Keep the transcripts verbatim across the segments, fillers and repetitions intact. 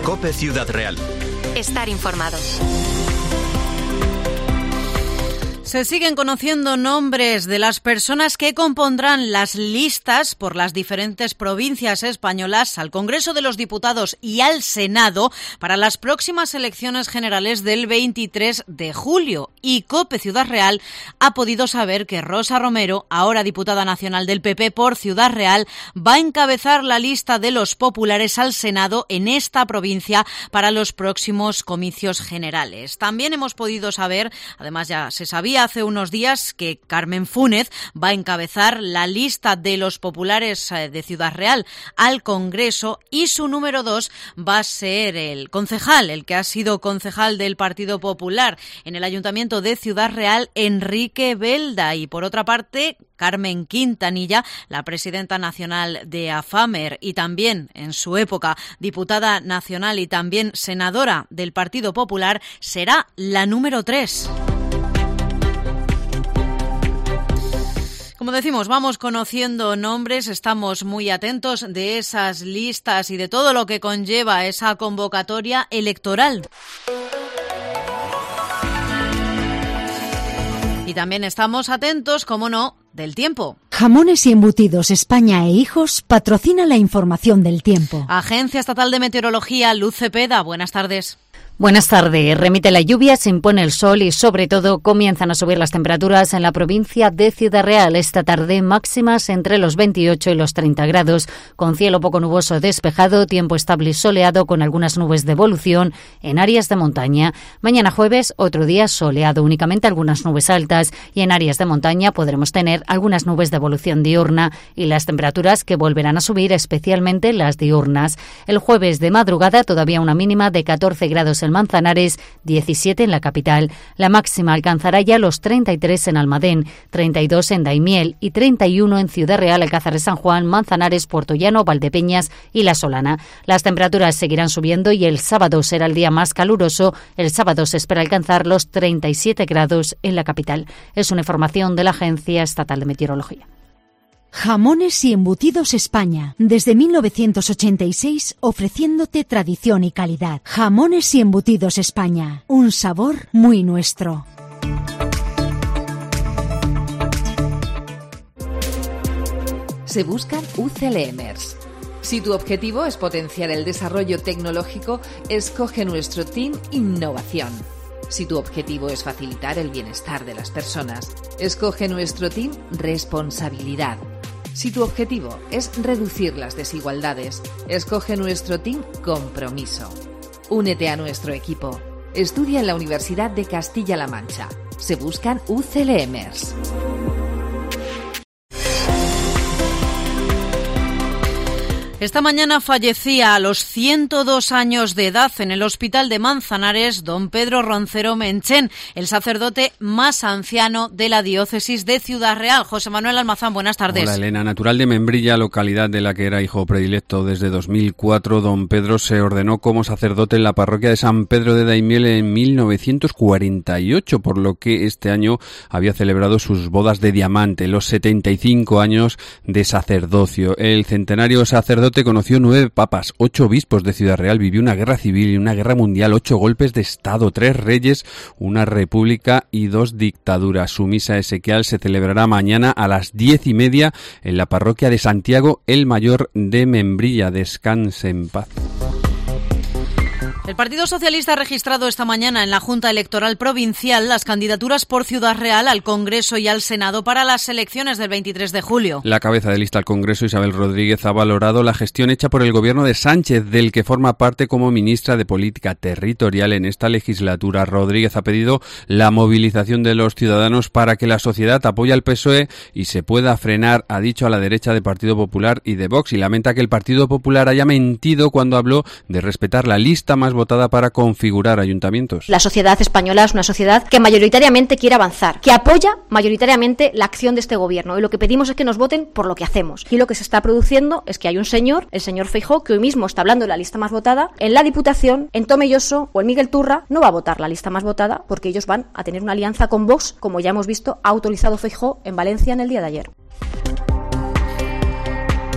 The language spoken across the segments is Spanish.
COPE Ciudad Real. Estar informado. Se siguen conociendo nombres de las personas que compondrán las listas por las diferentes provincias españolas al Congreso de los Diputados y al Senado para las próximas elecciones generales del veintitrés de julio. Y COPE Ciudad Real ha podido saber que Rosa Romero, ahora diputada nacional del P P por Ciudad Real, va a encabezar la lista de los populares al Senado en esta provincia para los próximos comicios generales. También hemos podido saber, además ya se sabía hace unos días, que Carmen Fúnez va a encabezar la lista de los populares de Ciudad Real al Congreso y su número dos va a ser el concejal, el que ha sido concejal del Partido Popular en el Ayuntamiento de Ciudad Real, Enrique Belda. Y por otra parte, Carmen Quintanilla, la presidenta nacional de AFAMER y también en su época diputada nacional y también senadora del Partido Popular, será la número tres. Como decimos, vamos conociendo nombres, estamos muy atentos de esas listas y de todo lo que conlleva esa convocatoria electoral. Y también estamos atentos, como no, del tiempo. Jamones y Embutidos España e Hijos patrocina la información del tiempo. Agencia Estatal de Meteorología, Luz Cepeda, buenas tardes. Buenas tardes. Remite la lluvia, se impone el sol y, sobre todo, comienzan a subir las temperaturas en la provincia de Ciudad Real. Esta tarde máximas entre los veintiocho y los treinta grados, con cielo poco nuboso despejado, tiempo estable y soleado con algunas nubes de evolución en áreas de montaña. Mañana jueves, otro día soleado, únicamente algunas nubes altas, y en áreas de montaña podremos tener algunas nubes de evolución diurna y las temperaturas que volverán a subir, especialmente las diurnas. El jueves de madrugada todavía una mínima de catorce grados en Manzanares, diecisiete en la capital. La máxima alcanzará ya los treinta y tres en Almadén, treinta y dos en Daimiel y treinta y uno en Ciudad Real, Alcázar de San Juan, Manzanares, Puertollano, Valdepeñas y La Solana. Las temperaturas seguirán subiendo y el sábado será el día más caluroso. El sábado se espera alcanzar los treinta y siete grados en la capital. Es una información de la Agencia Estatal de Meteorología. Jamones y Embutidos España, desde mil novecientos ochenta y seis ofreciéndote tradición y calidad. Jamones y Embutidos España, un sabor muy nuestro. Se buscan U C L M ers. Si tu objetivo es potenciar el desarrollo tecnológico, escoge nuestro Team Innovación. Si tu objetivo es facilitar el bienestar de las personas, escoge nuestro Team Responsabilidad. Si tu objetivo es reducir las desigualdades, escoge nuestro Team Compromiso. Únete a nuestro equipo. Estudia en la Universidad de Castilla-La Mancha. Se buscan U C L M ers. Esta mañana fallecía a los ciento dos años de edad en el Hospital de Manzanares don Pedro Roncero Menchén, el sacerdote más anciano de la diócesis de Ciudad Real. José Manuel Almazán, buenas tardes. Hola Elena, natural de Membrilla, localidad de la que era hijo predilecto desde dos mil cuatro, don Pedro se ordenó como sacerdote en la parroquia de San Pedro de Daimiel en mil novecientos cuarenta y ocho, por lo que este año había celebrado sus bodas de diamante, los setenta y cinco años de sacerdocio. El centenario sacerdote conoció nueve papas, ocho obispos de Ciudad Real, vivió una guerra civil y una guerra mundial, ocho golpes de estado, tres reyes, una república y dos dictaduras. Su misa esequial se celebrará mañana a las diez y media en la parroquia de Santiago el Mayor de Membrilla. Descanse en paz. El Partido Socialista ha registrado esta mañana en la Junta Electoral Provincial las candidaturas por Ciudad Real al Congreso y al Senado para las elecciones del veintitrés de julio. La cabeza de lista al Congreso, Isabel Rodríguez, ha valorado la gestión hecha por el gobierno de Sánchez, del que forma parte como ministra de Política Territorial en esta legislatura. Rodríguez ha pedido la movilización de los ciudadanos para que la sociedad apoye al P S O E y se pueda frenar, ha dicho, a la derecha de Partido Popular y de Vox, y lamenta que el Partido Popular haya mentido cuando habló de respetar la lista más votada para configurar ayuntamientos. La sociedad española es una sociedad que mayoritariamente quiere avanzar, que apoya mayoritariamente la acción de este gobierno, y lo que pedimos es que nos voten por lo que hacemos. Y lo que se está produciendo es que hay un señor, el señor Feijóo, que hoy mismo está hablando de la lista más votada, en la Diputación, en Tomelloso o en Miguel Turra no va a votar la lista más votada porque ellos van a tener una alianza con Vox, como ya hemos visto, ha autorizado Feijóo en Valencia en el día de ayer.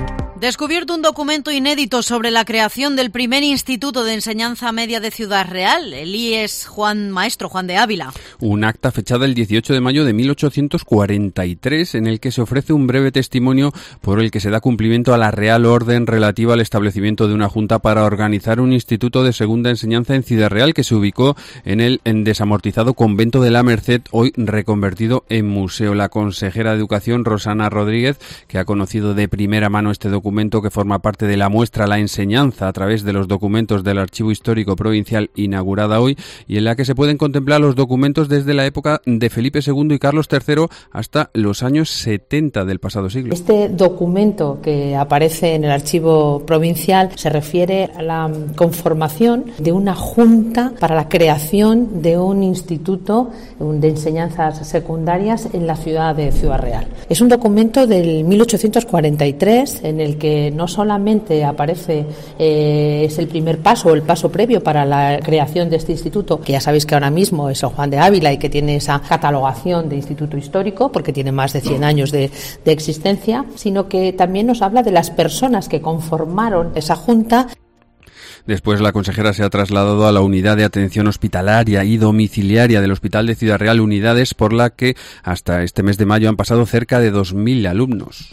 Descubierto un documento inédito sobre la creación del primer Instituto de Enseñanza Media de Ciudad Real, el I E S Juan Maestro Juan de Ávila. Un acta fechada el dieciocho de mayo de mil ochocientos cuarenta y tres en el que se ofrece un breve testimonio por el que se da cumplimiento a la Real Orden relativa al establecimiento de una junta para organizar un instituto de segunda enseñanza en Ciudad Real que se ubicó en el en desamortizado convento de la Merced, hoy reconvertido en museo. La consejera de Educación, Rosana Rodríguez, que ha conocido de primera mano este documento, documento que forma parte de la muestra La Enseñanza a través de los documentos del Archivo Histórico Provincial, inaugurada hoy, y en la que se pueden contemplar los documentos desde la época de Felipe segundo y Carlos tercero hasta los años setenta del pasado siglo. Este documento que aparece en el Archivo Provincial se refiere a la conformación de una junta para la creación de un instituto de enseñanzas secundarias en la ciudad de Ciudad Real. Es un documento del mil ochocientos cuarenta y tres en el que no solamente aparece, eh, es el primer paso, el paso previo para la creación de este instituto, que ya sabéis que ahora mismo es San Juan de Ávila y que tiene esa catalogación de instituto histórico, porque tiene más de cien años de, de existencia, sino que también nos habla de las personas que conformaron esa junta. Después la consejera se ha trasladado a la unidad de atención hospitalaria y domiciliaria del Hospital de Ciudad Real, unidades por la que hasta este mes de mayo han pasado cerca de dos mil alumnos.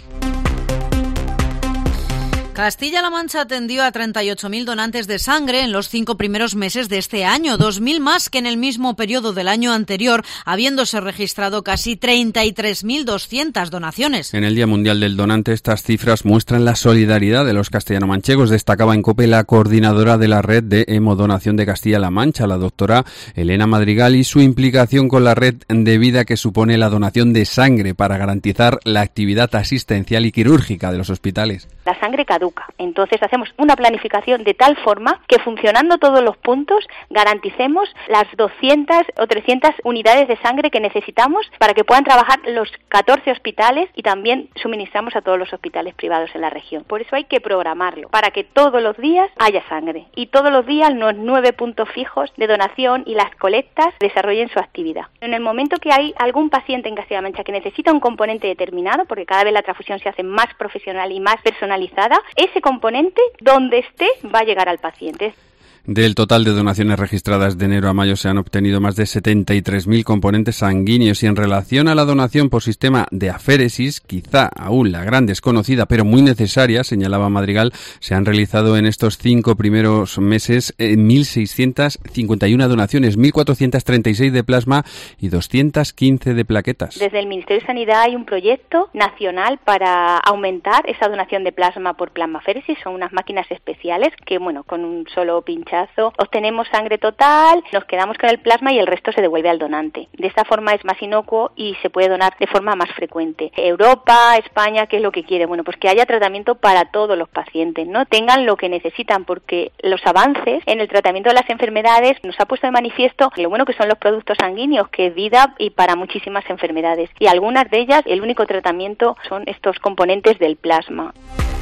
Castilla-La Mancha atendió a treinta y ocho mil donantes de sangre en los cinco primeros meses de este año, dos mil más que en el mismo periodo del año anterior, habiéndose registrado casi treinta y tres mil doscientas donaciones. En el Día Mundial del Donante, estas cifras muestran la solidaridad de los castellano-manchegos. Destacaba en COPE la coordinadora de la red de hemodonación de Castilla-La Mancha, la doctora Elena Madrigal, y su implicación con la red de vida que supone la donación de sangre para garantizar la actividad asistencial y quirúrgica de los hospitales. La sangre caduca. Entonces hacemos una planificación de tal forma que funcionando todos los puntos garanticemos las doscientas o trescientas unidades de sangre que necesitamos para que puedan trabajar los catorce hospitales y también suministramos a todos los hospitales privados en la región. Por eso hay que programarlo, para que todos los días haya sangre y todos los días los nueve puntos fijos de donación y las colectas desarrollen su actividad. En el momento que hay algún paciente en Castilla-La Mancha que necesita un componente determinado, porque cada vez la transfusión se hace más profesional y más personalizada, ese componente, donde esté, va a llegar al paciente. Del total de donaciones registradas de enero a mayo se han obtenido más de setenta y tres mil componentes sanguíneos y en relación a la donación por sistema de aféresis, quizá aún la gran desconocida pero muy necesaria, señalaba Madrigal, se han realizado en estos cinco primeros meses eh, mil seiscientas cincuenta y una donaciones, mil cuatrocientas treinta y seis de plasma y doscientas quince de plaquetas. Desde el Ministerio de Sanidad hay un proyecto nacional para aumentar esa donación de plasma por plasmaféresis. Son unas máquinas especiales que, bueno, con un solo pinchazo obtenemos sangre total, nos quedamos con el plasma y el resto se devuelve al donante. De esta forma es más inocuo y se puede donar de forma más frecuente. Europa, España, ¿qué es lo que quiere? Bueno, pues que haya tratamiento para todos los pacientes, ¿no? Tengan lo que necesitan, porque los avances en el tratamiento de las enfermedades nos ha puesto de manifiesto lo bueno que son los productos sanguíneos, que es vida y para muchísimas enfermedades. Y algunas de ellas, el único tratamiento son estos componentes del plasma.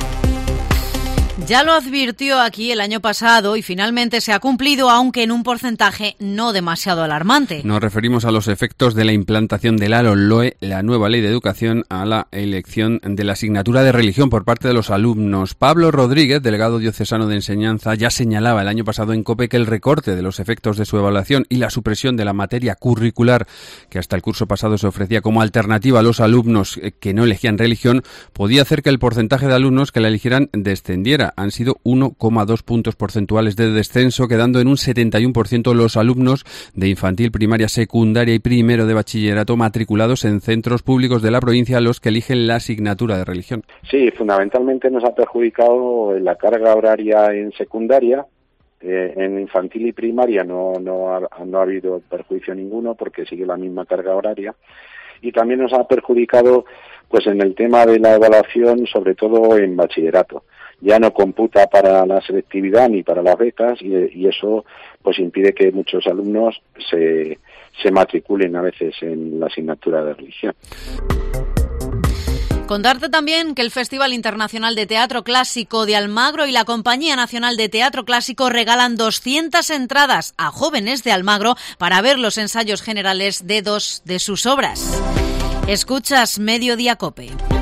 Ya lo advirtió aquí el año pasado y finalmente se ha cumplido, aunque en un porcentaje no demasiado alarmante. Nos referimos a los efectos de la implantación de la LOE, la nueva ley de educación, a la elección de la asignatura de religión por parte de los alumnos. Pablo Rodríguez, delegado diocesano de enseñanza, ya señalaba el año pasado en COPE que el recorte de los efectos de su evaluación y la supresión de la materia curricular que hasta el curso pasado se ofrecía como alternativa a los alumnos que no elegían religión podía hacer que el porcentaje de alumnos que la eligieran descendiera. Han sido uno coma dos puntos porcentuales de descenso, quedando en un setenta y uno por ciento los alumnos de infantil, primaria, secundaria y primero de bachillerato matriculados en centros públicos de la provincia los que eligen la asignatura de religión. Sí, fundamentalmente nos ha perjudicado la carga horaria en secundaria. Eh, en infantil y primaria no, no, ha, no ha habido perjuicio ninguno porque sigue la misma carga horaria. Y también nos ha perjudicado pues en el tema de la evaluación, sobre todo en bachillerato. Ya no computa para la selectividad ni para las becas y, y eso pues impide que muchos alumnos se, se matriculen a veces en la asignatura de religión. Contarte también que el Festival Internacional de Teatro Clásico de Almagro y la Compañía Nacional de Teatro Clásico regalan doscientas entradas a jóvenes de Almagro para ver los ensayos generales de dos de sus obras. Escuchas Mediodía COPE.